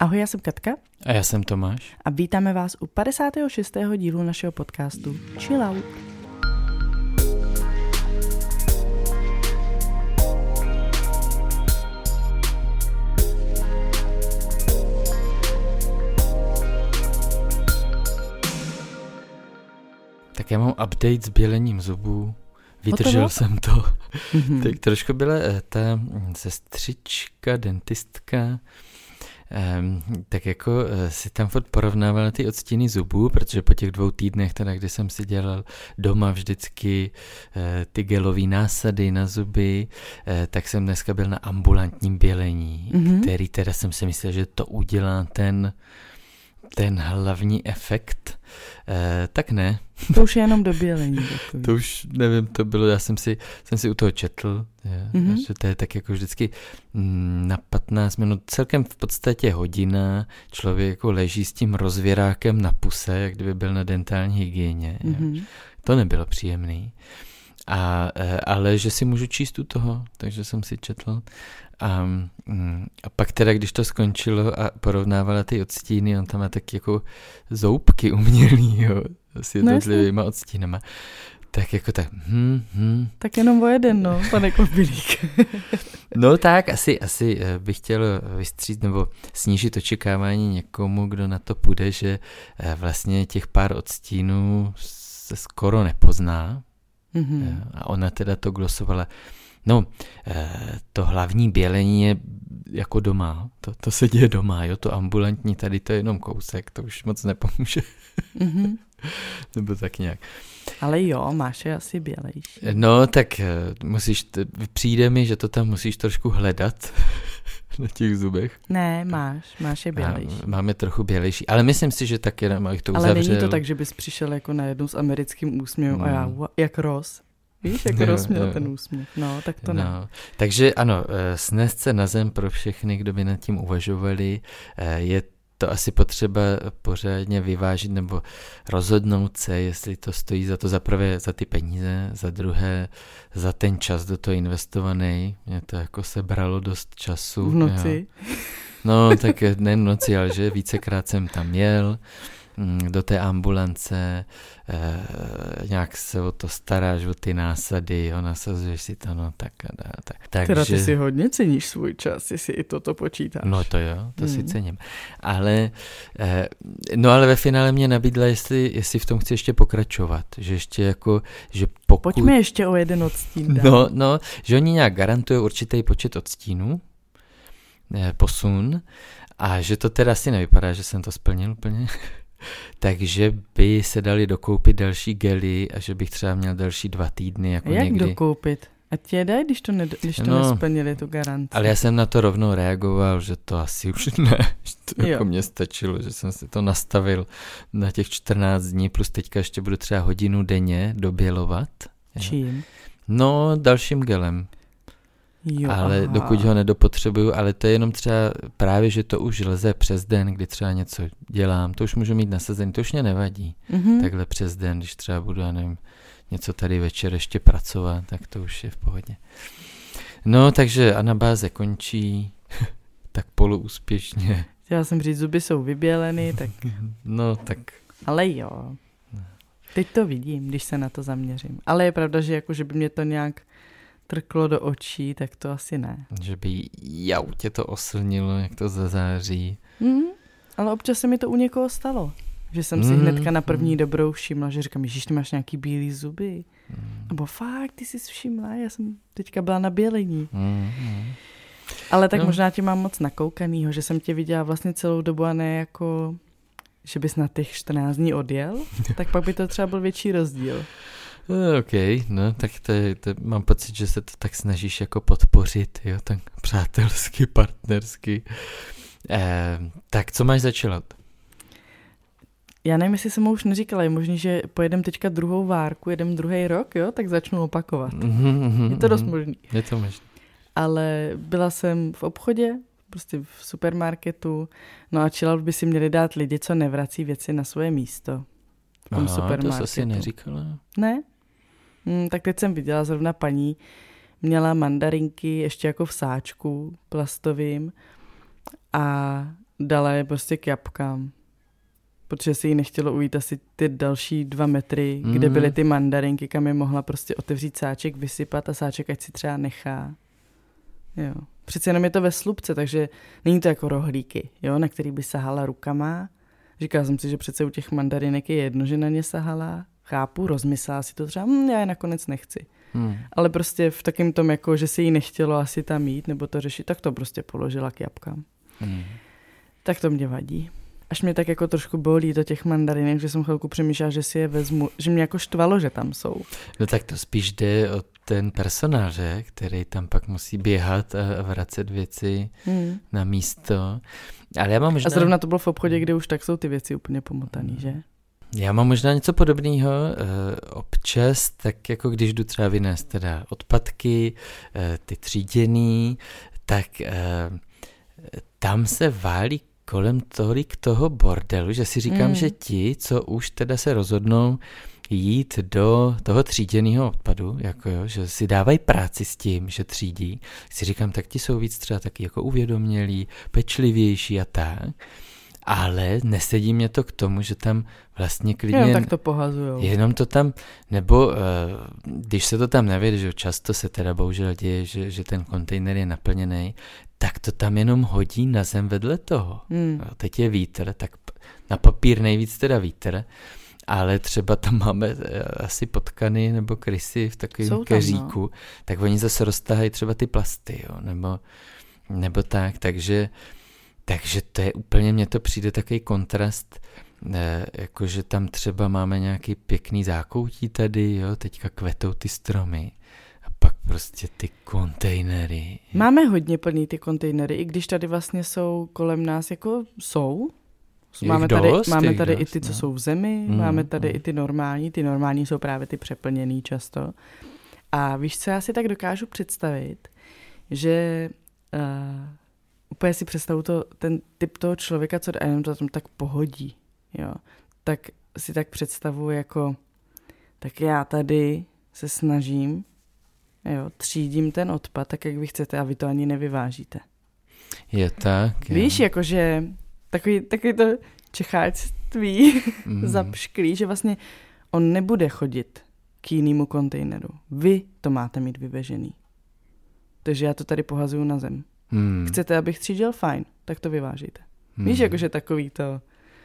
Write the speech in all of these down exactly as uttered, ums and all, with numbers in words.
Ahoj, já jsem Katka. A já jsem Tomáš. A vítáme vás u padesátého šestého dílu našeho podcastu Chill Out. Tak já mám update s bělením zubů. Vydržel Hotovo? jsem to. Mm-hmm. Tak trošku byla ta sestřička, dentistka, Um, tak jako uh, si tam furt porovnávala ty odstíny zubů, protože po těch dvou týdnech, teda, kdy jsem si dělal doma vždycky uh, ty gelové násady na zuby, uh, tak jsem dneska byl na ambulantním bělení, mm-hmm. který teda jsem si myslel, že to udělá ten, ten hlavní efekt. Uh, tak ne. To už je jenom do bělení. Takový. To už, nevím, to bylo, já jsem si, jsem si u toho četl, je, mm-hmm. že to je tak jako vždycky na patnáct minut, celkem v podstatě hodina, člověk jako leží s tím rozvěrákem na puse, jak kdyby byl na dentální hygieně. Mm-hmm. To nebylo příjemný. A, ale že si můžu číst u toho, takže jsem si četl. A, a pak teda, když to skončilo a porovnávala ty odstíny, on tam má taky jako zoubky umělý, jo, s jednotlivýma no, odstínama. Tak jako tak, hm, hm. Tak jenom o jeden, no, pane Kobilík. No tak, asi, asi bych chtěl vystříct nebo snížit očekávání někomu, kdo na to půjde, že vlastně těch pár odstínů se skoro nepozná. Mm-hmm. A ona teda to glosovala. No, to hlavní bělení je jako doma, to, to se děje doma, jo, to ambulantní, tady to je jenom kousek, to už moc nepomůže. Mm-hmm. Nebo tak nějak. Ale jo, máš je asi bělejší. No, tak musíš, t- přijde mi, že to tam musíš trošku hledat na těch zubech. Ne, máš, máš je bělejší. A máme trochu bělejší, ale myslím si, že taky nám abych to ale uzavřel. Ale není to tak, že bys přišel jako najednou s americkým úsměvem mm. a já, jak Ross. Víš, jak Ross měl ten úsměv. No, tak to no. ne. Takže ano, snést se na zem pro všechny, kdo by nad tím uvažovali, je to asi potřeba pořádně vyvážit nebo rozhodnout se, jestli to stojí za to za prvé za ty peníze, za druhé za ten čas do toho investovaný. Mě to jako sebralo dost času. V noci? Jo. No, tak ne v noci, ale že vícekrát jsem tam jel do té ambulance, eh, nějak se o to staráš, o ty násady, jo, nasazuješ si to, no tak a dá, tak. Takže, teda ty si hodně ceníš svůj čas, jestli i toto počítáš. No to jo, to mm. si cením. Ale, eh, no ale ve finále mě nabídla, jestli, jestli v tom chci ještě pokračovat, že ještě jako, že pokud... Pojďme ještě o jeden odstín dál. No, no, že oni nějak garantují určitý počet odstínů, eh, posun, a že to teda asi nevypadá, že jsem to splnil úplně. Takže by se dali dokoupit další gely a že bych třeba měl další dva týdny. Jako jak někdy. dokoupit? A tě daj, když to, ne, když to no, nesplnili tu garanci. Ale já jsem na to rovnou reagoval, že to asi už ne. Že to jako mě stačilo, že jsem si to nastavil na těch čtrnáct dní, plus teďka ještě budu třeba hodinu denně dobělovat. Čím? No, dalším gelem. Jo, ale aha. dokud ho nedopotřebuju, ale to je jenom třeba právě, že to už lze přes den, kdy třeba něco dělám, to už můžu mít nasazený, to už mě nevadí. Mm-hmm. Takhle přes den, když třeba budu, já nevím, něco tady večer ještě pracovat, tak to už je v pohodě. No, takže anabáze končí, tak poluúspěšně. Chtěla jsem říct, zuby jsou vyběleny, tak... No, tak... Ale jo. Teď to vidím, když se na to zaměřím. Ale je pravda, že jako, že by mě to nějak trklo do očí, tak to asi ne. Že by jau, tě to oslnilo, jak to zazáří. Mm, ale občas se mi to u někoho stalo. Že jsem si mm, hnedka na první mm. dobrou všimla, že říkám, ježiš, ty máš nějaký bílý zuby. Mm. Nebo fakt, ty jsi všimla, já jsem teďka byla na bělení. Mm, mm. Ale tak no. možná tě mám moc nakoukanýho, že jsem tě viděla vlastně celou dobu a ne jako, že bys na těch čtrnáct dní odjel, tak pak by to třeba byl větší rozdíl. OK, no tak to, to mám pocit, že se to tak snažíš jako podpořit, jo, tak přátelsky, partnersky. Eh, tak co máš začínat? Já nevím, jestli jsem mu už neříkala, je možný, že pojedem teďka druhou várku, jedem druhý rok, jo, tak začnu opakovat. Mm-hmm, je to dost možný. Je to možný. Ale byla jsem v obchodě, prostě v supermarketu, no a chillout by si měli dát lidi, co nevrací věci na svoje místo. V tom Aha, supermarketu. to jsi neříkala. Ne? Hmm, tak teď jsem viděla zrovna paní, měla mandarinky ještě jako v sáčku plastovým a dala je prostě k jabkám. Protože si jí nechtělo ujít asi ty další dva metry, mm. kde byly ty mandarinky, kam je mohla prostě otevřít sáček, vysypat a sáček ať si třeba nechá. Jo. Přece jenom je to ve slupce, takže není to jako rohlíky, jo, na který by sahala rukama. Říkala jsem si, že přece u těch mandarinek je jedno, že na ně sahala. Chápu, rozmyslela si to třeba, hm, já je nakonec nechci. Hmm. Ale prostě v takém tom, jako, že si jí nechtělo asi tam jít, nebo to řešit, tak to prostě položila k jabkám. Hmm. Tak to mě vadí. Až mě tak jako trošku bolí do těch mandarinek, že jsem chvilku přemýšlela, že si je vezmu, že mě jako štvalo, že tam jsou. No tak to spíš jde o ten personál, že? Který tam pak musí běhat a vracet věci hmm. na místo. Ale já mám možná... A zrovna to bylo v obchodě, kde už tak jsou ty věci úplně pomotaný, že? Já mám možná něco podobného. Občas, tak jako když jdu třeba vynést teda odpadky, ty tříděný, tak tam se válí kolem tolik toho bordelu, že si říkám, mm. že ti, co už teda se rozhodnou jít do toho tříděného odpadu, jako jo, že si dávají práci s tím, že třídí, si říkám, tak ti jsou víc třeba taky jako uvědomělí, pečlivější a tak, ale nesedí mě to k tomu, že tam vlastně klidně... Jenom tak to pohazujou. Jenom to tam, nebo uh, když se to tam nevědí, že často se teda bohužel děje, že, že ten kontejner je naplněný, tak to tam jenom hodí na zem vedle toho. Hmm. Teď je vítr, tak na papír nejvíc teda vítr, ale třeba tam máme asi potkany nebo krysy v takovém keříku, no. Tak oni zase roztahají třeba ty plasty, jo, nebo, nebo tak, takže, takže to je úplně, mně to přijde takový kontrast, ne, jakože tam třeba máme nějaký pěkný zákoutí tady, jo, teďka kvetou ty stromy. Pak prostě ty kontejnery. Máme hodně plný ty kontejnery, i když tady vlastně jsou kolem nás, jako jsou. Máme tady, dost, máme tady dost, i ty, co no. jsou v zemi, mm, máme tady mm. i ty normální. Ty normální jsou právě ty přeplněný často. A víš, co já si tak dokážu představit, že uh, úplně si představu to, ten typ toho člověka, co jenom to tam tak pohodí, jo. Tak si tak představu jako, tak já tady se snažím, jo, třídím ten odpad, tak jak vy chcete a vy to ani nevyvážíte. Je tak. Víš, jakože takový, takový to čecháctví mm. zapšklý, že vlastně on nebude chodit k jinému kontejneru. Vy to máte mít vyvežený. Takže já to tady pohazuju na zem. Mm. Chcete, abych třídil? Fajn, tak to vyvážíte. Mm. Víš, jakože takový to,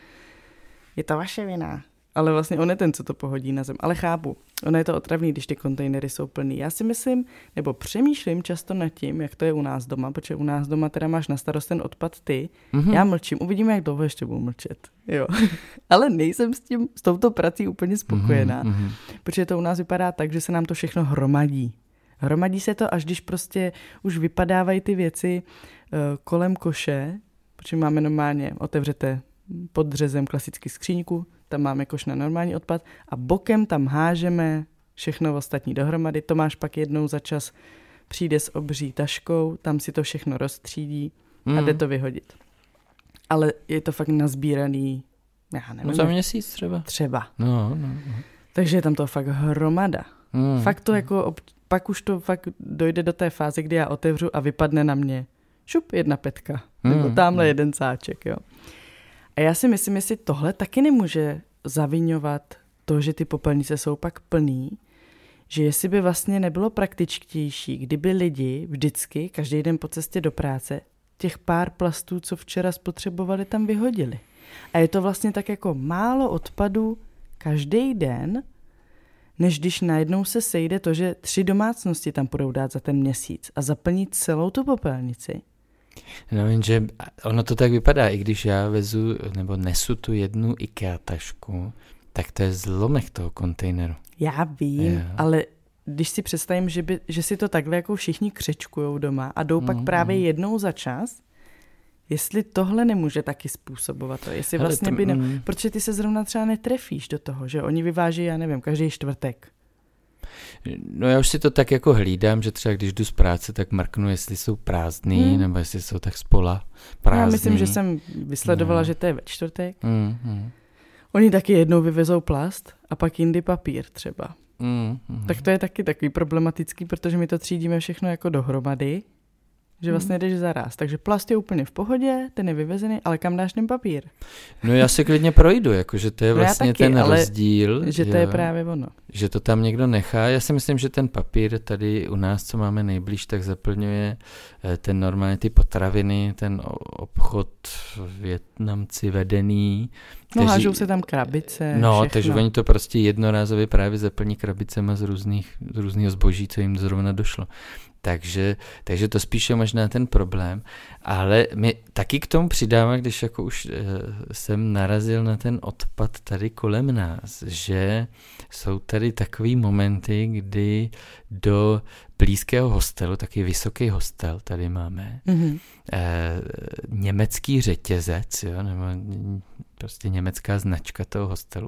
je to vaše vina. Ale vlastně on je ten, co to pohodí na zem. Ale chápu, ono je to otravný, když ty kontejnery jsou plný. Já si myslím, nebo přemýšlím často nad tím, jak to je u nás doma, protože u nás doma teda máš na starost ten odpad ty. Mm-hmm. Já mlčím, uvidíme, jak dlouho ještě budu mlčet. Jo. Ale nejsem s tím, s touto prací úplně spokojená, mm-hmm. protože to u nás vypadá tak, že se nám to všechno hromadí. Hromadí se to, až když prostě už vypadávají ty věci uh, kolem koše, protože máme normálně, otevřete pod dřezem klasický skříňku, tam máme koš na normální odpad a bokem tam hážeme všechno ostatní dohromady. Tomáš pak jednou za čas přijde s obří taškou, tam si to všechno rozstřídí a mm. jde to vyhodit. Ale je to fakt nazbíraný, já nevím. No za měsíc třeba. Třeba. No, no, no. Takže je tam to fakt hromada. Mm. Fakt to jako, pak už to fakt dojde do té fáze, kdy já otevřu a vypadne na mě šup, jedna petka. Mm. Nebo tamhle mm. jeden sáček, jo. A já si myslím, jestli tohle taky nemůže zaviňovat to, že ty popelnice jsou pak plný, že jestli by vlastně nebylo praktičtější, kdyby lidi vždycky, každý den po cestě do práce, těch pár plastů, co včera spotřebovali, tam vyhodili. A je to vlastně tak jako málo odpadu každý den, než když najednou se sejde to, že tři domácnosti tam budou dát za ten měsíc a zaplnit celou tu popelnici. No jenže ono to tak vypadá, i když já vezu nebo nesu tu jednu IKEA tašku, tak to je zlomek toho kontejneru. Já vím, je. Ale když si představím, že, by, že si to takhle jako všichni křečkujou doma a jdou mm, pak právě mm. jednou za čas, jestli tohle nemůže taky způsobovat to, jestli Hele, vlastně to, by ne... Mm. Protože ty se zrovna třeba netrefíš do toho, že oni vyváží, já nevím, každý čtvrtek. No já už si to tak jako hlídám, že třeba když jdu z práce, tak marknu, jestli jsou prázdný, hmm. nebo jestli jsou tak spola prázdný. Já myslím, že jsem vysledovala, no. že to je ve čtvrtek. Hmm, hmm. Oni taky jednou vyvezou plast a pak jindy papír třeba. Hmm, hmm. Tak to je taky takový problematický, protože my to třídíme všechno jako dohromady, že vlastně jdeš zaráz. Takže plast je úplně v pohodě, ten je vyvezený, ale kam dáš ten papír? No já si klidně projdu, jakože to je vlastně no taky, ten rozdíl. Že to jo, je právě ono. Že to tam někdo nechá. Já si myslím, že ten papír tady u nás, co máme nejblíž, tak zaplňuje ten normálně ty potraviny, ten obchod Vietnamci vedený. No hážou se tam krabice, No, všechno. takže oni to prostě jednorázově právě zaplní krabicema z různých, z různého zboží, co jim zrovna došlo. Takže, takže to spíše možná ten problém, ale my taky k tomu přidáváme, když jako už e, jsem narazil na ten odpad tady kolem nás, že jsou tady takový momenty, kdy do blízkého hostelu, taky vysoký hostel tady máme, mm-hmm. e, německý řetězec, jo, nebo prostě německá značka toho hostelu.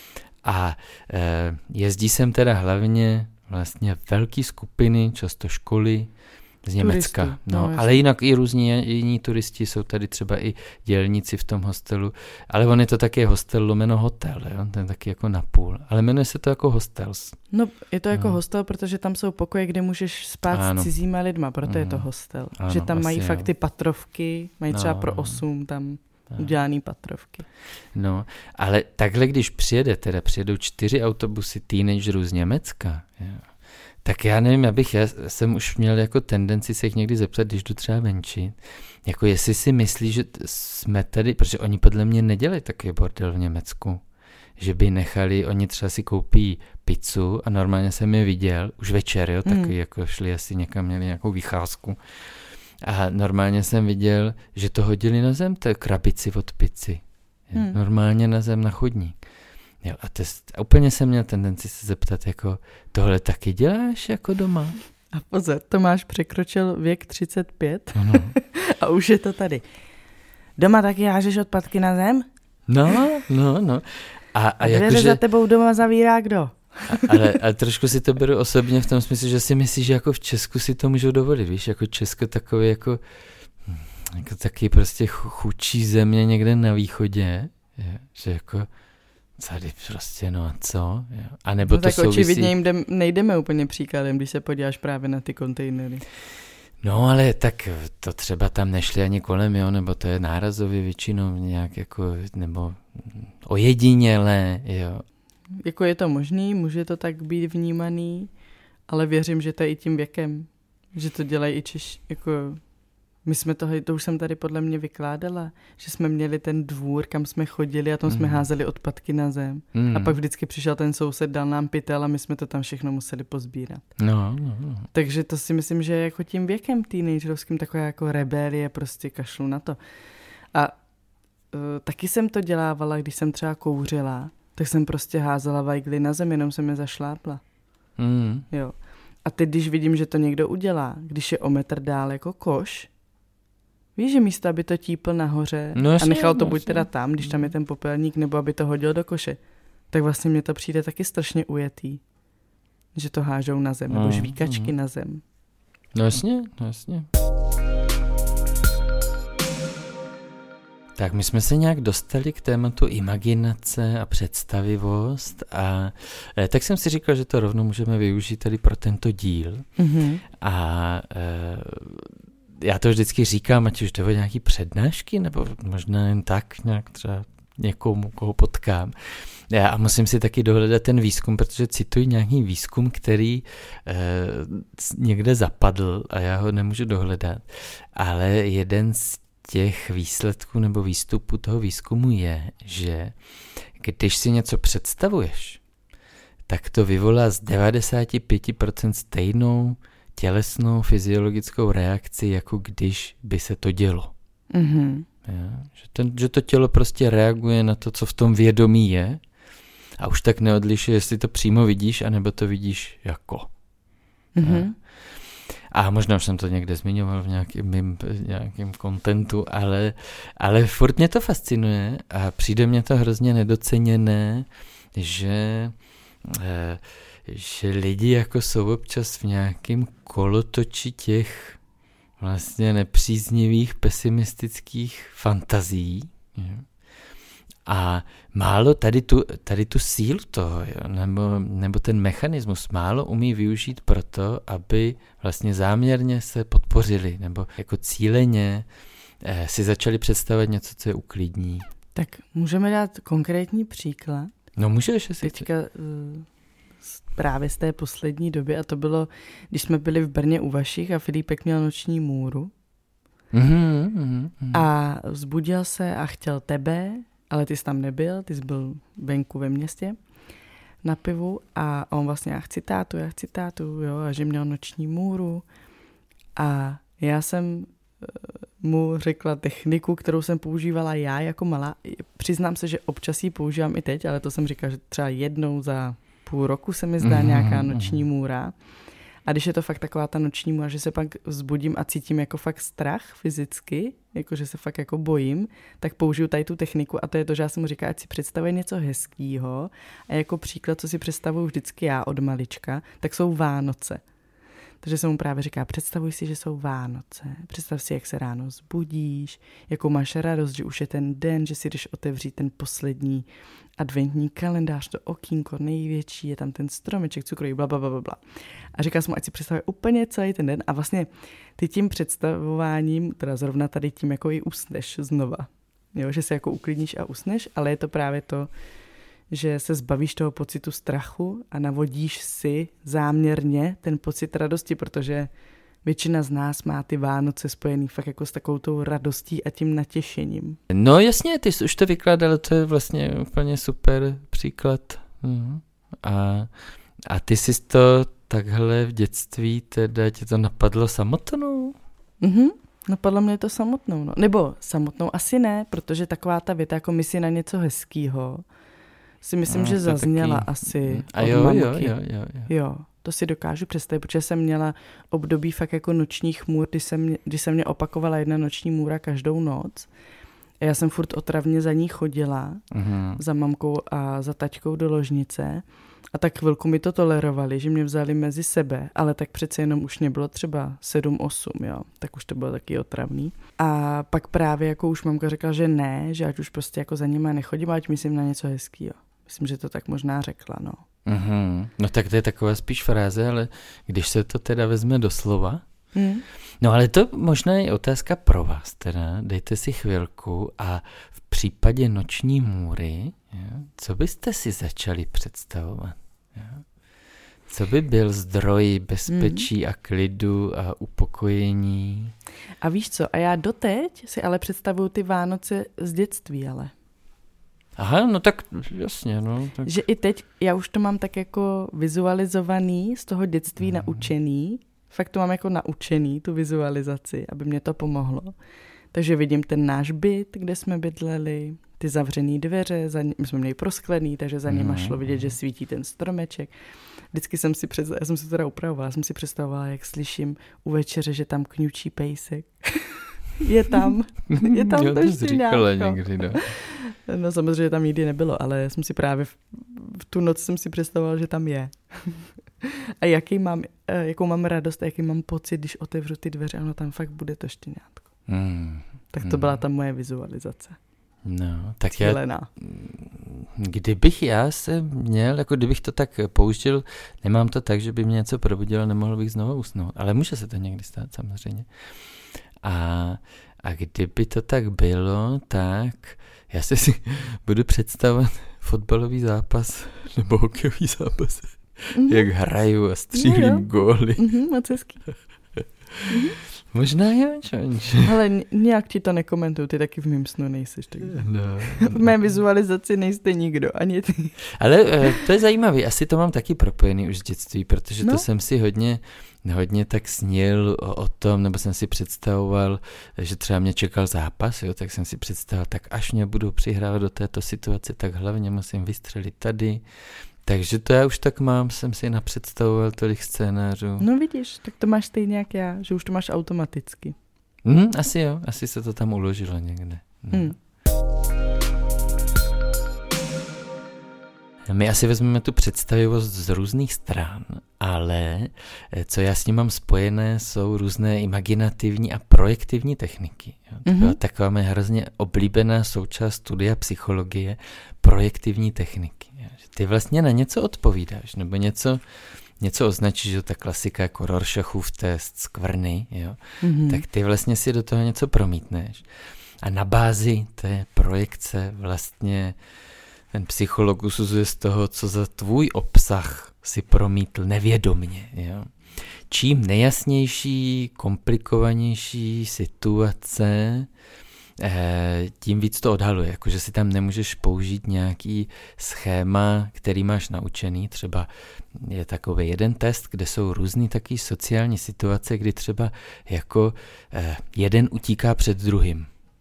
A e, jezdí sem teda hlavně vlastně velké skupiny, často školy z Německa. Turisty, no, no, ale jinak i různí jiní turisti, jsou tady třeba i dělníci v tom hostelu, ale on je to taky hostel lomeno hotel, jo? Ten je taky jako napůl, ale jmenuje se to jako hostels. No, je to jako no. hostel, protože tam jsou pokoje, kde můžeš spát ano. s cizíma lidma, proto ano. je to hostel. Ano, že tam mají jo. fakt ty patrovky, mají třeba no. pro osm tam udělaný patrovky. No, ale takhle, když přijede, teda přijedou čtyři autobusy teenagerů z Německa, jo, tak já nevím, abych, já jsem už měl jako tendenci se jich někdy zeptat, když jdu třeba venčit, jako jestli si myslí, že jsme tady, protože oni podle mě nedělají takový bordel v Německu, že by nechali, oni třeba si koupí pizzu a normálně jsem je viděl, už večer, jo, takový, mm. jako šli asi někam, měli nějakou vycházku. A normálně jsem viděl, že to hodili na zem, té krabici od pici. Hmm. Normálně na zem, na chodník. Jo, a, to, a úplně jsem měl tendenci se zeptat, jako tohle taky děláš jako doma? A pozor, Tomáš překročil věk třicet pět no. a už je to tady. Doma taky hážeš odpadky na zem? No, no, no. A, a, a dveře jako, za tebou doma zavírá kdo? ale, ale trošku si to beru osobně v tom smyslu, že si myslíš, že jako v Česku si to můžou dovolit, víš, jako Česko takový jako, jako taky prostě chudší země někde na východě, je, že jako tady prostě no a co, je. A nebo no to tak souvisí... očividně jim jdem, nejdeme úplně příkladem, když se podíváš právě na ty kontejnery. No ale tak to třeba tam nešli ani kolem, jo, nebo to je nárazově většinou nějak jako, nebo ojedinělé, jo. Jako je to možný, může to tak být vnímaný, ale věřím, že to je i tím věkem, že to dělají i Češi, jako my jsme toho, to už jsem tady podle mě vykládala, že jsme měli ten dvůr, kam jsme chodili a tam mm. jsme házeli odpadky na zem mm. a pak vždycky přišel ten soused, dal nám pytel a my jsme to tam všechno museli pozbírat. No, no, no. Takže to si myslím, že je jako tím věkem teenagerovským taková jako rebelie, prostě kašlu na to. A uh, taky jsem to dělávala, když jsem třeba kouřila, tak jsem prostě házela vajgly na zem, jenom jsem je zašlápla. Mm. Jo. A teď, když vidím, že to někdo udělá, když je o metr dál jako koš, víš, že místo, aby to típl nahoře no jasně, a nechal to no buď jasně. teda tam, když tam je ten popelník, nebo aby to hodil do koše, tak vlastně mně to přijde taky strašně ujetý, že to hážou na zem, mm. nebo žvíkačky mm. na zem. No jasně, no jasně. Tak my jsme se nějak dostali k tématu imaginace a představivost a eh, tak jsem si říkal, že to rovnou můžeme využít tady pro tento díl. Mm-hmm. A eh, já to vždycky říkám, ať už jde o nějaký přednášky, nebo možná jen tak nějak třeba někomu, koho potkám. Já, a musím si taky dohledat ten výzkum, protože cituji nějaký výzkum, který eh, někde zapadl a já ho nemůžu dohledat. Ale jeden z těch výsledků nebo výstupů toho výzkumu je, že když si něco představuješ, tak to vyvolá z devadesát pět procent stejnou tělesnou fyziologickou reakci, jako když by se to dělo. Mm-hmm. Ja, že, ten, že to tělo prostě reaguje na to, co v tom vědomí je a už tak neodlišuje, jestli to přímo vidíš, anebo to vidíš jako. Mm-hmm. A možná už jsem to někde zmiňoval v nějakém mým, nějakém kontentu, ale, ale furt mě to fascinuje a přijde mě to hrozně nedoceněné, že, eh, že lidi jako jsou občas v nějakém kolotoči těch vlastně nepříznivých, pesimistických fantazí. Je. A málo tady tu, tady tu sílu toho, jo, nebo, nebo ten mechanismus málo umí využít proto, aby vlastně záměrně se podpořili, nebo jako cíleně eh, si začali představovat něco, co je uklidní. Tak můžeme dát konkrétní příklad. No můžeš. Jestli Teďka uh, právě z té poslední doby, a to bylo, když jsme byli v Brně u vašich a Filipek měl noční můru. Mm-hmm, mm-hmm. A vzbudil se a chtěl tebe, ale ty jsi tam nebyl, ty jsi byl venku ve městě na pivu a on vlastně, já chci tátu, já chci tátu, jo, a že měl noční můru. A já jsem mu řekla techniku, kterou jsem používala já jako malá. Přiznám se, že občas ji používám i teď, ale to jsem říkala, že třeba jednou za půl roku se mi zdá mm-hmm. nějaká noční můra. A když je to fakt taková ta noční můra, že se pak vzbudím a cítím jako fakt strach fyzicky, jako že se fakt jako bojím, tak použiju tady tu techniku a to je to, že já jsem mu říkala, ať si představuje něco hezkýho a jako příklad, co si představuju vždycky já od malička, tak jsou Vánoce. Takže jsem mu právě říká, představuj si, že jsou Vánoce, představ si, jak se ráno zbudíš, jakou máš radost, že už je ten den, že si jdeš otevřít ten poslední adventní kalendář, to okýnko největší, je tam ten stromeček, cukroví, bla, bla, bla, bla. A říkal jsem mu, ať si představuje úplně celý ten den a vlastně ty tím představováním, teda zrovna tady tím, jako i usneš znova. Jo, že se jako uklidníš a usneš, ale je to právě to, že se zbavíš toho pocitu strachu a navodíš si záměrně ten pocit radosti, protože většina z nás má ty Vánoce spojený fakt jako s takovou tou radostí a tím natěšením. No jasně, ty jsi už to vykládal, to je vlastně úplně super příklad. Mhm. A, a ty jsi to takhle v dětství, teda tě to napadlo samotnou? Mhm, napadlo mě to samotnou, no. Nebo samotnou asi ne, protože taková ta věta, jako myslí na něco hezkýho, si myslím, no, že zazněla taky asi a od jo, mamky. Jo, jo, jo, jo. jo, to si dokážu představit, protože jsem měla období fakt jako nočních můr, kdy se mě, kdy se mě opakovala jedna noční můra každou noc. A já jsem furt otravně za ní chodila, uh-huh. za mamkou a za taťkou do ložnice. A tak chvilku mi to tolerovali, že mě vzali mezi sebe, ale tak přece jenom už mě bylo třeba sedm osm, jo, tak už to bylo taky otravný. A pak právě jako už mamka řekla, že ne, že ať už prostě jako za nima nechodím, ať myslím na něco hezkýho. Myslím, že to tak možná řekla, no. Mm-hmm. No tak to je taková spíš fráze, ale když se to teda vezme do slova, mm. no ale to možná je otázka pro vás teda, dejte si chvilku a v případě noční můry, jo, co byste si začali představovat? Jo? Co by byl zdroj bezpečí mm. a klidu a upokojení? A víš co, a já doteď si ale představuju ty Vánoce z dětství, ale. Aha, no tak jasně, no. Tak. Že i teď, já už to mám tak jako vizualizovaný, z toho dětství mm. naučený, fakt to mám jako naučený, tu vizualizaci, aby mě to pomohlo. Takže vidím ten náš byt, kde jsme bydleli, ty zavřený dveře, za ně, my jsme měli prosklený, takže za něma šlo vidět, že svítí ten stromeček. Vždycky jsem si představovala, já jsem si teda upravovala, jsem si představovala, jak slyším u večeře, že tam kňučí pejsek. je tam, je tam jo, to ještě nějako. Někdy, no. no samozřejmě tam nikdy nebylo, ale jsem si právě v, v tu noc jsem si představovala, že tam je. a jaký mám, jakou mám radost a jaký mám pocit, když otevřu ty dveře, ano, tam fakt bude to štěňátko. Hmm. Tak to byla ta moje vizualizace. No, tak Cílená. já, kdybych já se měl, jako kdybych to tak použil, nemám to tak, že by mě něco probudilo, nemohl bych znovu usnout, ale může se to někdy stát samozřejmě. A, a kdyby to tak bylo, tak já se si budu představovat fotbalový zápas nebo hokejový zápas, mm-hmm. jak hraju a střílím no, góly. Mm-hmm, moc hezký. Mm-hmm. Možná jo, čonč. Ale nějak ti to nekomentuju, ty taky v mým snu nejsiš. Tak. No, no. V mé vizualizaci nejste nikdo, ani ty. Ale to je zajímavé, asi to mám taky propojený už z dětství, protože no. to jsem si hodně, hodně tak snil o, o tom, nebo jsem si představoval, že třeba mě čekal zápas, jo, tak jsem si představoval, tak až mě budou přihrávat do této situace, tak hlavně musím vystřelit tady. Takže to já už tak mám, jsem si napředstavoval tolik scénářů. No vidíš, tak to máš stejně jak já, že už to máš automaticky. Mm, asi jo, asi se to tam uložilo někde. No. Mm. My asi vezmeme tu představivost z různých stran, ale co já s ním mám spojené, jsou různé imaginativní a projektivní techniky. To byla mm-hmm. taková moje hrozně oblíbená součást studia psychologie, projektivní techniky. Ty vlastně na něco odpovídáš, nebo něco, něco označíš, že ta klasika jako Rorschachův test, skvrny, jo? Mm-hmm. Tak ty vlastně si do toho něco promítneš. A na bázi té projekce vlastně ten psycholog usuzuje z toho, co za tvůj obsah si promítl nevědomně. Jo? Čím nejasnější, komplikovanější situace, eh, tím víc to odhaluje. Jakože si tam nemůžeš použít nějaký schéma, který máš naučený. Třeba je takový jeden test, kde jsou různý taky sociální situace, kdy třeba jako eh, jeden utíká před druhým.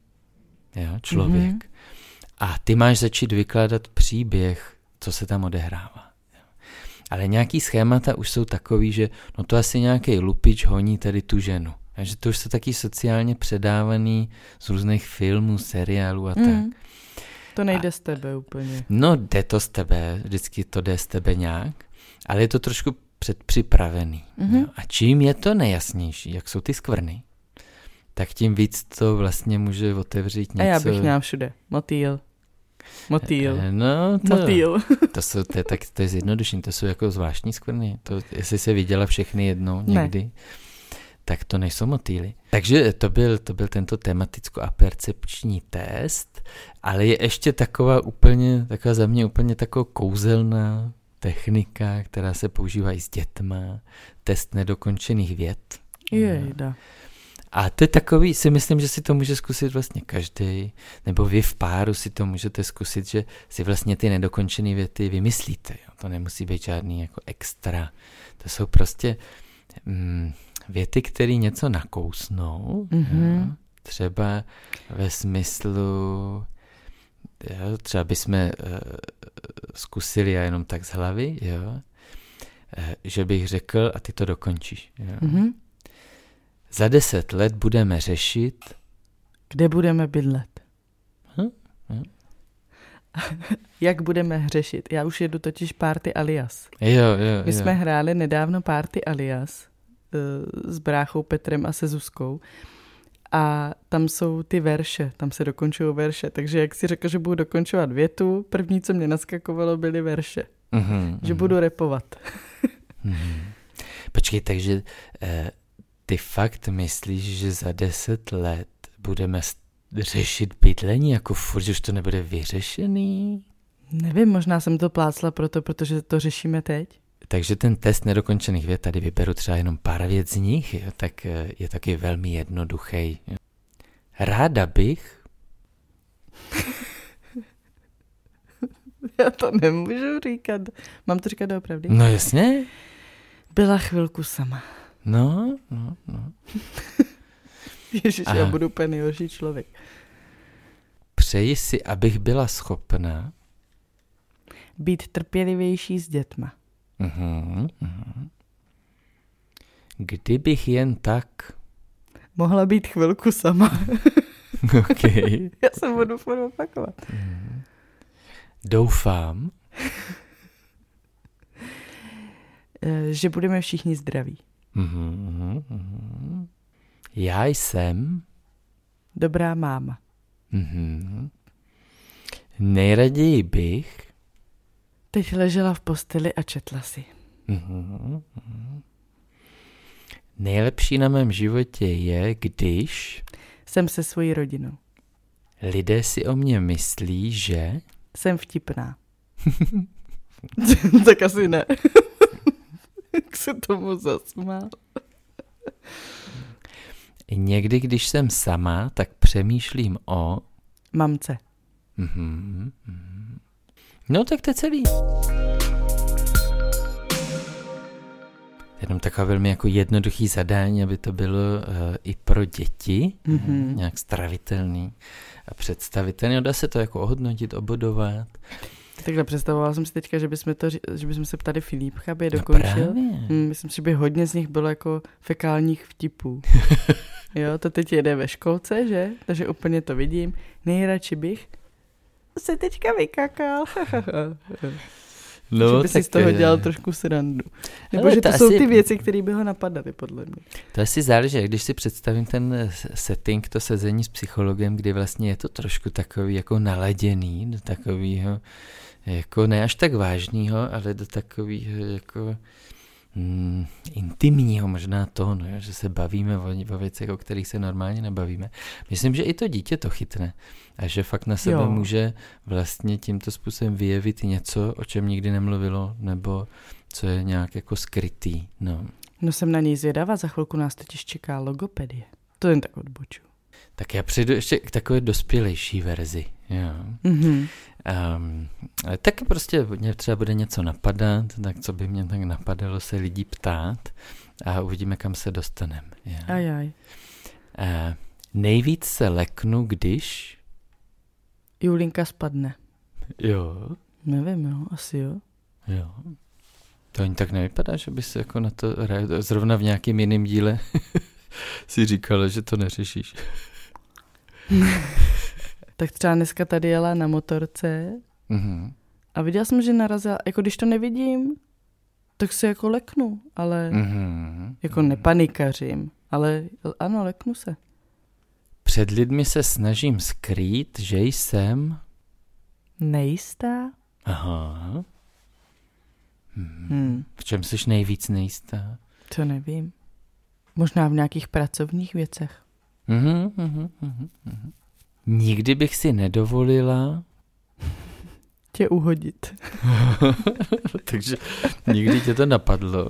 Jo, člověk. Mm-hmm. A ty máš začít vykládat příběh, co se tam odehrává. Ale nějaký schémata už jsou takový, že no to asi nějaký lupič honí tady tu ženu. Takže to už jsou taky sociálně předávaný z různých filmů, seriálů a tak. Mm. To nejde a, z tebe úplně. No jde to z tebe, vždycky to jde z tebe nějak, ale je to trošku předpřipravený. Mm-hmm. A čím je to nejasnější, jak jsou ty skvrny, tak tím víc to vlastně může otevřít něco. A já bych měla všude. Motýl. Motýl. No, to, Motýl. to, jsou, to, je, tak, to je zjednodušení, to jsou jako zvláštní skvrny. To, jestli se viděla všechny jednou někdy, ne. tak to nejsou motýly. Takže to byl, to byl tento tematicko-apercepční test, ale je ještě taková úplně, taková za mě úplně taková kouzelná technika, která se používá i s dětma. Test nedokončených vět. Jejda. A to je takový, si myslím, že si to může zkusit vlastně každý, nebo vy v páru si to můžete zkusit, že si vlastně ty nedokončené věty vymyslíte. Jo? To nemusí být žádný jako extra. To jsou prostě mm, věty, které něco nakousnou. Mm-hmm. Jo? Třeba ve smyslu, jo? třeba bychom uh, zkusili a jenom tak z hlavy, jo? Uh, že bych řekl a ty to dokončíš. Jo? Mm-hmm. Za deset let budeme řešit... Kde budeme bydlet? Hm? Hm? Jak budeme řešit? Já už jedu totiž Party alias. Jo, jo, My jo. jsme hráli nedávno Party alias uh, s bráchou Petrem a se Zuzkou. A tam jsou ty verše, tam se dokončují verše. Takže jak si řekl, že budu dokončovat větu, první, co mě naskakovalo, byly verše. Uh-huh, že uh-huh. budu rapovat. uh-huh. Počkej, takže... Uh... Ty fakt myslíš, že za deset let budeme řešit bydlení, jako furt, že už to nebude vyřešený? Nevím, možná jsem to plácla proto, protože to řešíme teď. Takže ten test nedokončených vět, tady vyberu třeba jenom pár vět z nich, jo, tak je taky velmi jednoduchý. Ráda bych... Já to nemůžu říkat. Mám to říkat doopravdy? No jasně. Byla chvilku sama. No, no, no. Ježiš, já budu úplně nejhorší člověk. Přeji si, abych byla schopna být trpělivější s dětma. Uh-huh, uh-huh. Kdybych jen tak mohla být chvilku sama. Okay. Já se budu furt opakovat. Uh-huh. Doufám, že budeme všichni zdraví. Uh-huh, uh-huh. Já jsem dobrá máma. Uh-huh. Nejraději bych teď ležela v posteli a četla si. Uh-huh, uh-huh. Nejlepší na mém životě je, když jsem se svojí rodinou. Lidé si o mě myslí, že jsem vtipná. Tak asi ne. Jak se tomu zasmál. Někdy, když jsem sama, tak přemýšlím o mamce. Mm-hmm. No tak to je celý. Jenom taková velmi jako jednoduchý zadání, aby to bylo uh, i pro děti, mm-hmm. nějak stravitelný a představitelný. Dá se to jako ohodnotit, obodovat. Takhle představovala jsem si teďka, že bychom, to, že bychom se ptali Filipka, aby je dokončil. No hmm, myslím, že by hodně z nich bylo jako fekálních vtipů. Jo, to teď jede ve školce, že? Takže úplně to vidím. Nejradši bych se teďka vykakal. No, že by si z toho dělal trošku srandu. Nebo že to, to jsou asi, ty věci, které by ho napadaly, podle mě. To asi záleží, když si představím ten setting, to sezení s psychologem, kdy vlastně je to trošku takový jako naladěný, do takového, jako ne až tak vážného, ale do takového jako mm, intimního možná tónu, že se bavíme o, o věcech, o kterých se normálně nebavíme. Myslím, že i to dítě to chytne a že fakt na sebe jo. může vlastně tímto způsobem vyjevit něco, o čem nikdy nemluvilo, nebo co je nějak jako skrytý. No, no jsem na něj zvědavá, za chvilku nás totiž čeká logopedie. To jen tak odboču. Tak já přijdu ještě k takové dospělejší verzi. Jo. Mm-hmm. Um, ale taky prostě mě třeba bude něco napadat, tak co by mě tak napadalo se lidí ptát a uvidíme, kam se dostaneme. Ajaj. Uh, nejvíc se leknu, když... Julinka spadne. Jo. Nevím, jo, asi jo. Jo. To ani tak nevypadá, že by se jako na to zrovna v nějakém jiném díle si říkala, že to neřešíš. Tak třeba dneska tady jela na motorce mm-hmm. a viděla jsem, že narazila, jako když to nevidím, tak se jako leknu, ale mm-hmm. jako nepanikařím, ale ano, leknu se. Před lidmi se snažím skrýt, že jsem... Nejistá? Aha. Hmm. Hmm. V čem jsi nejvíc nejistá? To nevím. Možná v nějakých pracovních věcech. Mhm, mhm, mhm, mhm. Nikdy bych si nedovolila... Tě uhodit. Takže nikdy tě to napadlo?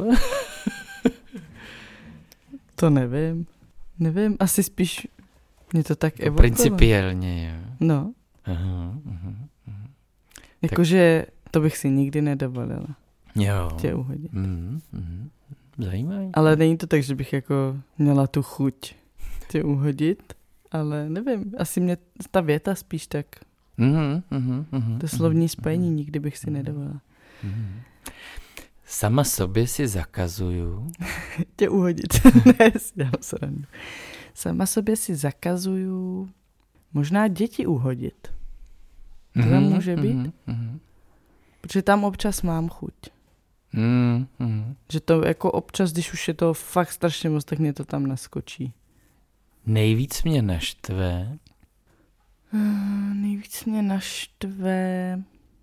To nevím. Nevím, asi spíš mě to tak evokuje. Principiálně, jo. No. Aha, aha, aha. Jakože to bych si nikdy nedovolila. Jo. Tě uhodit. Mm, mm, zajímavé. Ale není to tak, že bych jako měla tu chuť tě uhodit, ale nevím, asi mě ta věta spíš tak. Mm, mm, mm, to slovní spojení mm, nikdy bych si nedovolila. Mm. Sama sobě si zakazuju. Tě uhodit. Ne, si dám srandu. Sama sobě si zakazuju možná děti uhodit. To tam mm, může být? Mm, mm. Protože tam občas mám chuť. Mm, mm. Že to jako občas, když už je to fakt strašně moc, tak mě to tam naskočí. Nejvíc mě naštve? Uh, nejvíc mě naštve,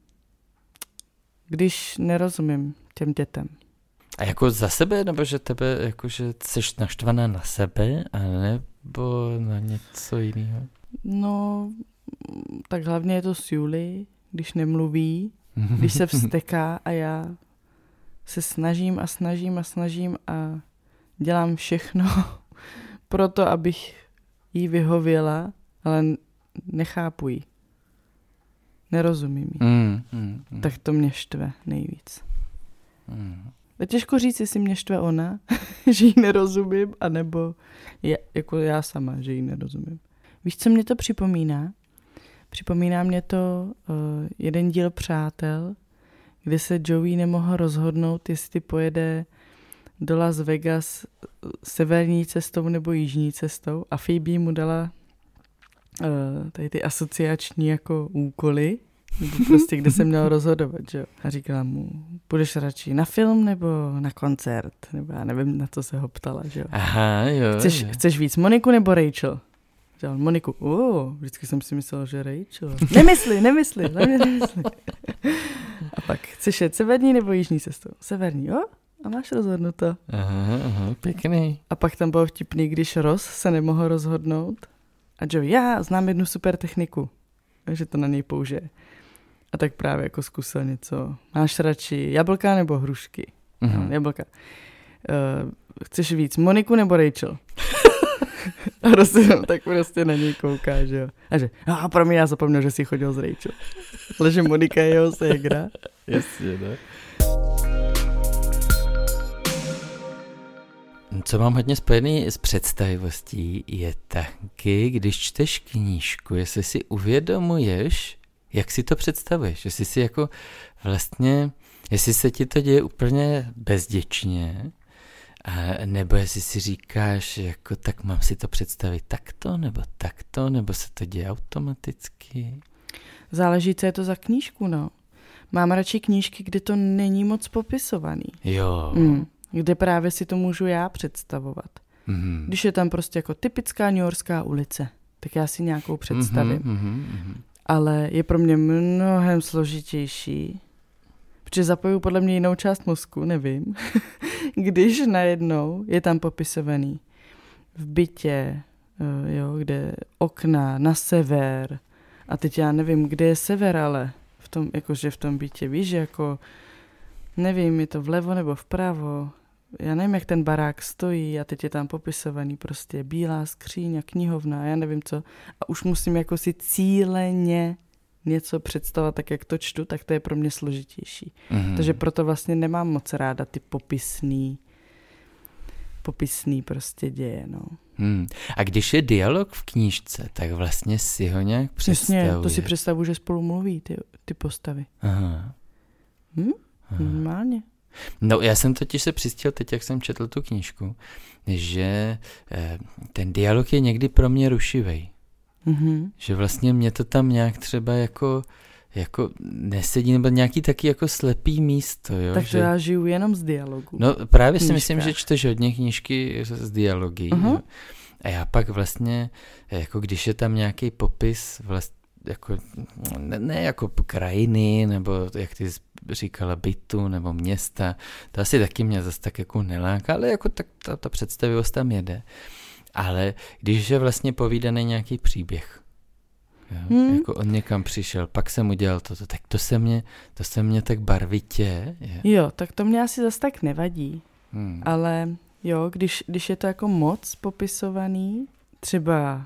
když nerozumím těm dětem. A jako za sebe, nebo že tebe, jakože jsi naštvaná na sebe, a nebo na něco jiného? No, tak hlavně je to s Julí, když nemluví, když se vzteká a já se snažím a snažím a snažím a dělám všechno pro to, abych jí vyhověla, ale nechápu jí. Nerozumím jí. Mm, mm, mm. Tak to mě štve nejvíc. Mm. Je těžko říct, jestli mě štve ona, že jí nerozumím, anebo je, jako já sama, že jí nerozumím. Víš, co mě to připomíná? Připomíná mě to uh, jeden díl Přátel, kde se Joey nemohl rozhodnout, jestli pojede do Las Vegas severní cestou nebo jižní cestou a Phoebe mu dala uh, tady ty asociační jako úkoly, nebo prostě kde se měl rozhodovat, že jo. A říkala mu, půjdeš radši na film nebo na koncert, nebo já nevím, na co se ho ptala, že jo. Aha, jo. Chceš, jo. chceš víc Moniku nebo Rachel? Říkal, Moniku, oh, vždycky jsem si myslel, že Rachel. Nemysli, nemysli, hlavně nemysli. A pak, chceš jet severní nebo jižní cestou? Severní, jo? A máš rozhodnuto. Aha, aha, pěkný. A pak tam bylo vtipný, když Ross se nemohl rozhodnout. A Joey, já znám jednu super techniku, že to na něj použije. A tak právě jako zkusil něco. Máš radši jablka nebo hrušky? Mm-hmm. No, jablka. Uh, chceš víc Moniku nebo Rachel? A prostě tak prostě na něj kouká, že jo. A že, a pro mě já zapomněl, že jsi chodil s Rachel. Ale že Monika je jeho ségra. Jasně, ne? Co mám hodně spojený s představivostí, je taky, když čteš knížku, jestli si uvědomuješ, jak si to představuješ, jestli si jako vlastně, jestli se ti to děje úplně bezděčně, a nebo jestli si říkáš, jako tak mám si to představit takto, nebo takto, nebo se to děje automaticky. Záleží, co je to za knížku, no. mám radši knížky, kde to není moc popisovaný. Jo. Mm, kde právě si to můžu já představovat. Mm. Když je tam prostě jako typická newyorská ulice, tak já si nějakou představím. Mm-hmm, mm-hmm. Ale je pro mě mnohem složitější, protože zapoju podle mě jinou část mozku, nevím, když najednou je tam popisovaný v bytě, jo, kde okna na sever, a teď já nevím, kde je sever, ale v tom, jakože v tom bytě, víš, jako nevím, je to vlevo nebo vpravo, já nevím, jak ten barák stojí a teď je tam popisovaný prostě bílá skříň a knihovna, já nevím co, a už musím jako si cíleně něco představovat tak, jak to čtu, tak to je pro mě složitější. Mm-hmm. Takže proto vlastně nemám moc ráda ty popisný popisný prostě děje, no. Hmm. A když je dialog v knížce, tak vlastně si ho nějak představuje. Přesně, to si představuji, že spolu mluví ty, ty postavy. Aha. Hm? Aha. Normálně. No, já jsem totiž se přistěl teď, jak jsem četl tu knížku, že eh, ten dialog je někdy pro mě rušivej. Mm-hmm. Že vlastně mě to tam nějak třeba jako jako nesedí, nebo nějaký taky jako slepý místo, jo. Takže že... já žiju jenom z dialogu. No právě si myslím, že čteš hodně knížky z dialogy. Uh-huh. A já pak vlastně, jako když je tam nějaký popis vlastně, jako, ne, ne jako krajiny, nebo jak ty říkala bytu, nebo města, to asi taky mě zase tak jako neláká, ale jako tak ta, ta představivost tam jede. Ale když je vlastně povídaný nějaký příběh, jo, hmm. jako on někam přišel, pak jsem udělal toto, tak to se mě, to se mě tak barvitě. Je. Jo, tak to mě asi zase tak nevadí, hmm. ale jo, když, když je to jako moc popisovaný, třeba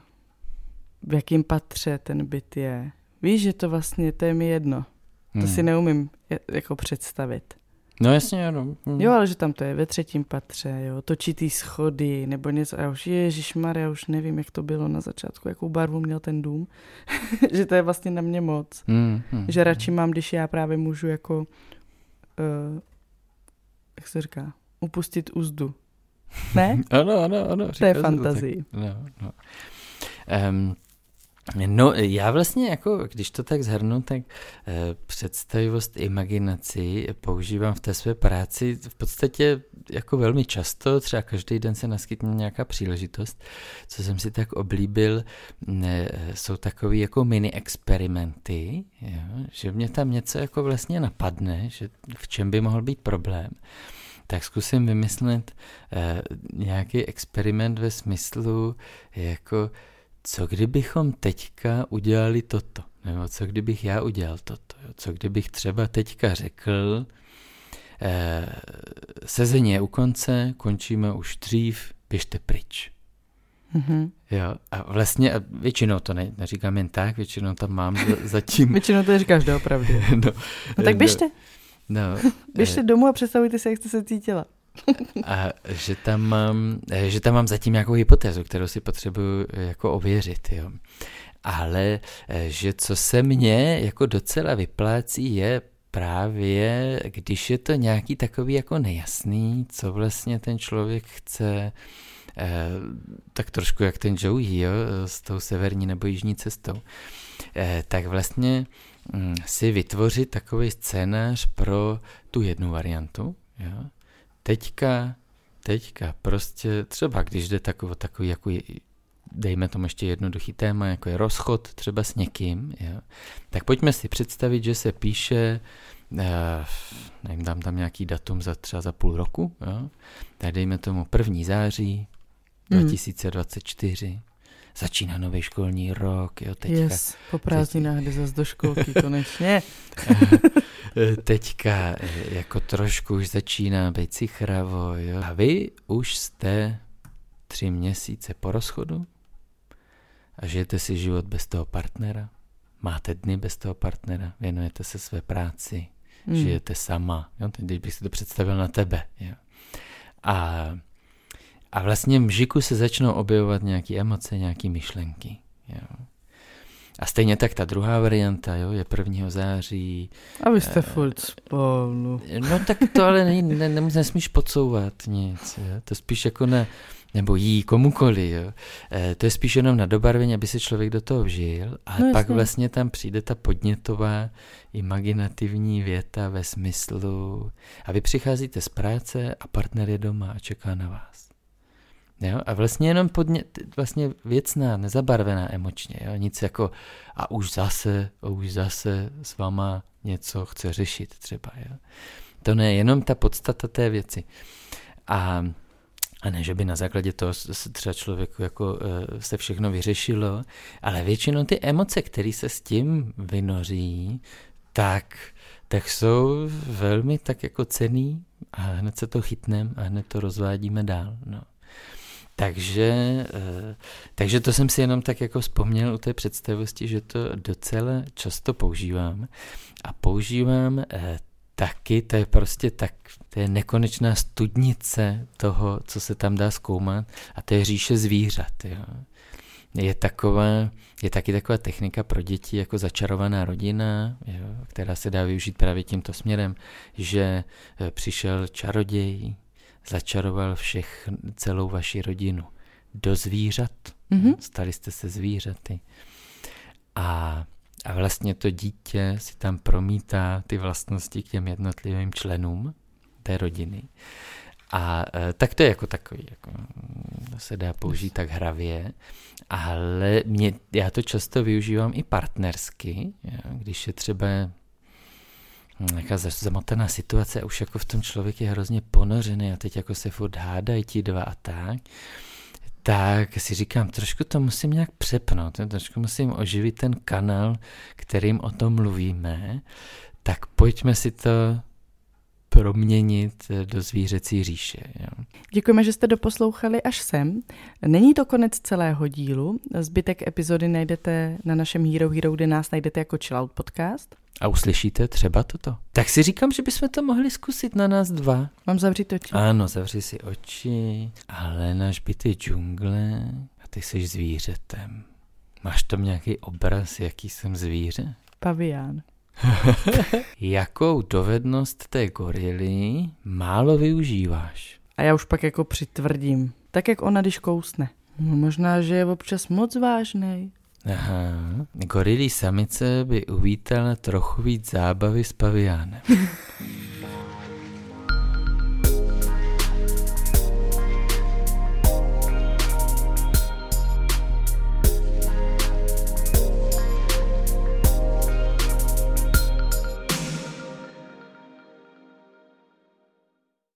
v jakém patře ten byt je, víš, že to vlastně, to je mi jedno, to hmm. si neumím jako představit. No jasně, ano. Hmm. Jo, ale že tam to je ve třetím patře, jo, točitý schody, nebo něco, a já už ježišmarja, já už nevím, jak to bylo na začátku, jakou barvu měl ten dům, že to je vlastně na mě moc. Hmm, hmm, že radši mám, když já právě můžu jako, uh, jak se říká, upustit úzdu. Ne? Ano, ano, ano. To je fantazii. No, no. Um, No já vlastně jako, když to tak shrnu, tak eh, představivost, imaginaci používám v té své práci v podstatě jako velmi často, třeba každý den se naskytne nějaká příležitost. Co jsem si tak oblíbil, ne, jsou takový jako mini experimenty, jo, že mě tam něco jako vlastně napadne, že v čem by mohl být problém. Tak zkusím vymyslet eh, nějaký experiment ve smyslu jako co kdybychom teďka udělali toto, nebo co kdybych já udělal toto, co kdybych třeba teďka řekl, eh, sezení je u konce, končíme už dřív, běžte pryč. Mm-hmm. Jo, a vlastně a většinou to ne, neříkám jen tak, většinou tam mám zatím... většinou to říkáš doopravdy. no, no tak běžte. No, běžte eh, domů a představujte si, jak jste se cítila. A že tam mám, že tam mám zatím nějakou hypotézu, kterou si potřebuju jako ověřit, jo. Ale že co se mně jako docela vyplácí je právě, když je to nějaký takový jako nejasný, co vlastně ten člověk chce, eh, tak trošku jak ten Joey, jo, s tou severní nebo jižní cestou, eh, tak vlastně hm, si vytvořit takový scénář pro tu jednu variantu, jo. Teďka, teďka prostě třeba, když jde takový, takový jako je, dejme tomu ještě jednoduchý téma, jako je rozchod třeba s někým, jo, tak pojďme si představit, že se píše, uh, nevím, dám tam nějaký datum za třeba za půl roku, jo, tak dejme tomu první září dva tisíce dvacet čtyři, mm. začíná nový školní rok, jo, teďka. Yes, po prázdninách jde zase do školky, konečně. Teďka jako trošku už začíná být cichravo, jo. A vy už jste tři měsíce po rozchodu a žijete si život bez toho partnera, máte dny bez toho partnera, věnujete se své práci, mm. žijete sama, jo. Teď bych si to představil na tebe, jo. A, a vlastně v mžiku se začnou objevovat nějaké emoce, nějaké myšlenky, jo. A stejně tak ta druhá varianta, jo, je prvního září. A vy jste furt spolu. No tak to ale ne, ne, ne, nesmíš podsouvat nic. Jo. To spíš jako na, nebo jí komukoli. Jo. E, to je spíš jenom na dobarvení, aby se člověk do toho vžil, ale no, pak vlastně tam přijde ta podnětová, imaginativní věta ve smyslu a vy přicházíte z práce a partner je doma a čeká na vás. Jo? A vlastně jenom podně, vlastně věcná, nezabarvená emočně. Jo? Nic jako a už zase, a už zase s váma něco chce řešit třeba. Jo? To ne, jenom ta podstata té věci. A, a ne, že by na základě toho se třeba člověku jako se všechno vyřešilo, ale většinou ty emoce, které se s tím vynoří, tak, tak jsou velmi tak jako cenný a hned se to chytneme a hned to rozvádíme dál. No. Takže, takže to jsem si jenom tak jako vzpomněl u té představivosti, že to docela často používám. A používám taky, to je prostě tak, to je nekonečná studnice toho, co se tam dá zkoumat, a to je říše zvířat. Jo. Je taková, je taky taková technika pro děti jako začarovaná rodina, jo, která se dá využít právě tímto směrem, že přišel čaroděj, začaroval všech, celou vaši rodinu do zvířat, mm-hmm. stali jste se zvířaty. A, a vlastně to dítě si tam promítá ty vlastnosti k těm jednotlivým členům té rodiny. A tak to je jako takový, jako, to se dá použít tak hravě, ale mě, já to často využívám i partnersky, jo, když je třeba nějaká zamotaná situace a už jako v tom člověk je hrozně ponořený a teď jako se furt hádají ti dva a tak, tak si říkám, trošku to musím nějak přepnout, trošku musím oživit ten kanál, kterým o tom mluvíme, tak pojďme si to proměnit do zvířecí říše. Jo. Děkujeme, že jste doposlouchali až sem. Není to konec celého dílu. Zbytek epizody najdete na našem Hero Hero, kde nás najdete jako Chillout podcast. A uslyšíte třeba toto. Tak si říkám, že bychom to mohli zkusit na nás dva. Mám zavřít oči? Ano, zavři si oči. Ale náš byt je džungle a ty jsi zvířetem. Máš tam nějaký obraz, jaký jsem zvíře? Pavián. Jakou dovednost té gorily málo využíváš? A já už pak jako přitvrdím. Tak jak ona, když kousne. No, možná, že je občas moc vážnej. Aha, gorilí samice by uvítala trochu víc zábavy s paviánem.